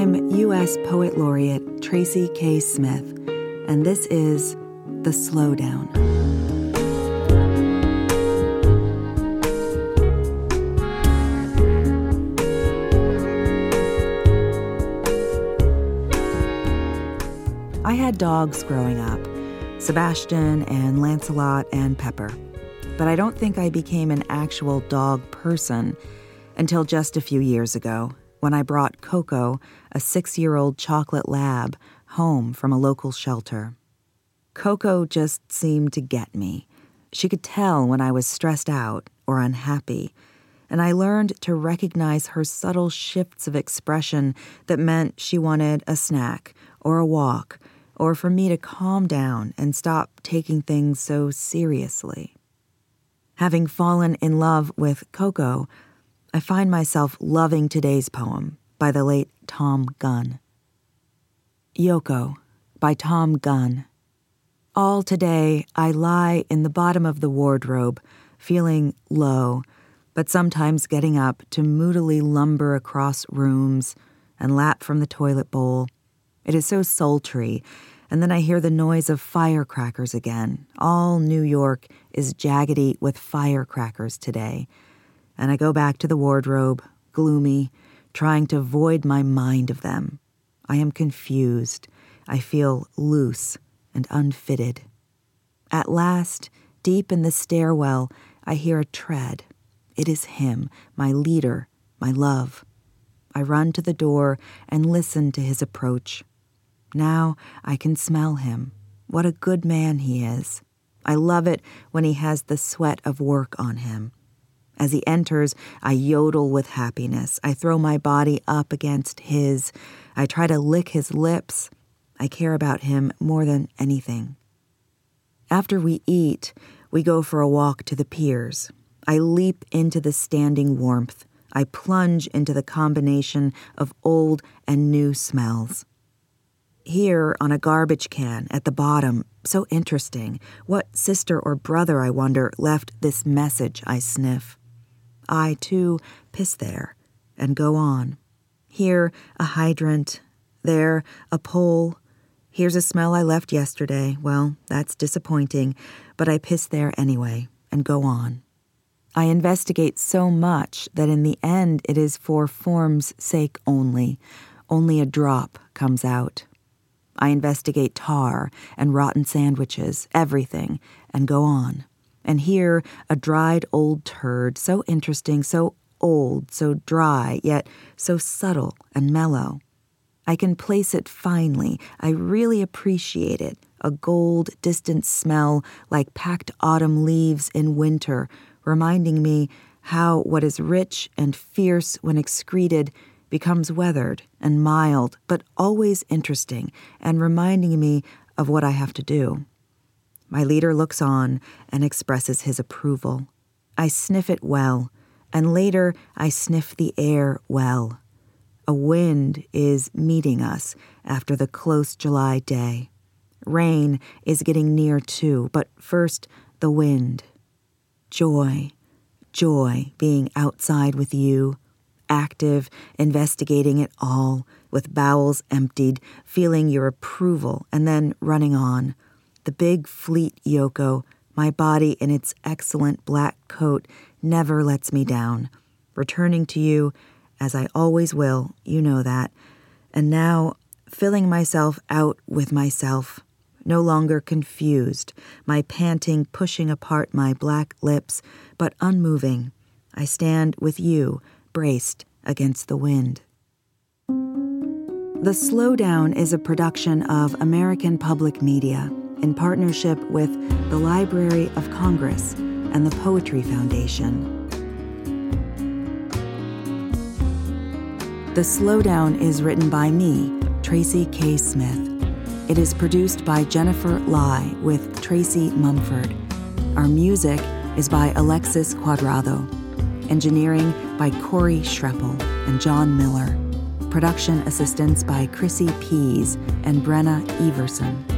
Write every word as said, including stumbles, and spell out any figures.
I'm U S Poet Laureate Tracy K. Smith, and this is The Slowdown. I had dogs growing up, Sebastian and Lancelot and Pepper, but I don't think I became an actual dog person until just a few years ago, when I brought Coco, a six-year-old chocolate lab, home from a local shelter. Coco just seemed to get me. She could tell when I was stressed out or unhappy, and I learned to recognize her subtle shifts of expression that meant she wanted a snack or a walk, or for me to calm down and stop taking things so seriously. Having fallen in love with Coco, I find myself loving today's poem by the late Tom Gunn. Yoko by Tom Gunn. All today I lie in the bottom of the wardrobe, feeling low, but sometimes getting up to moodily lumber across rooms and lap from the toilet bowl. It is so sultry, and then I hear the noise of firecrackers again. All New York is jaggedy with firecrackers today. And I go back to the wardrobe, gloomy, trying to void my mind of them. I am confused. I feel loose and unfitted. At last, deep in the stairwell, I hear a tread. It is him, my leader, my love. I run to the door and listen to his approach. Now I can smell him. What a good man he is. I love it when he has the sweat of work on him. As he enters, I yodel with happiness. I throw my body up against his. I try to lick his lips. I care about him more than anything. After we eat, we go for a walk to the piers. I leap into the standing warmth. I plunge into the combination of old and new smells. Here, on a garbage can at the bottom, so interesting. What sister or brother, I wonder, left this message I sniff? I, too, piss there and go on. Here, a hydrant. There, a pole. Here's a smell I left yesterday. Well, that's disappointing, but I piss there anyway and go on. I investigate so much that in the end it is for form's sake only. Only a drop comes out. I investigate tar and rotten sandwiches, everything, and go on. And here, a dried old turd, so interesting, so old, so dry, yet so subtle and mellow. I can place it finely. I really appreciate it. A gold, distant smell like packed autumn leaves in winter, reminding me how what is rich and fierce when excreted becomes weathered and mild, but always interesting, and reminding me of what I have to do. My leader looks on and expresses his approval. I sniff it well, and later I sniff the air well. A wind is meeting us after the close July day. Rain is getting near too, but first the wind. Joy, joy being outside with you, active, investigating it all, with bowels emptied, feeling your approval, and then running on. The big, fleet Yoko, my body in its excellent black coat, never lets me down. Returning to you, as I always will, you know that. And now, filling myself out with myself, no longer confused, my panting pushing apart my black lips, but unmoving. I stand with you, braced against the wind. The Slowdown is a production of American Public Media, in partnership with the Library of Congress and the Poetry Foundation. The Slowdown is written by me, Tracy K. Smith. It is produced by Jennifer Lai with Tracy Mumford. Our music is by Alexis Cuadrado. Engineering by Corey Schreppel and John Miller. Production assistance by Chrissy Pease and Brenna Everson.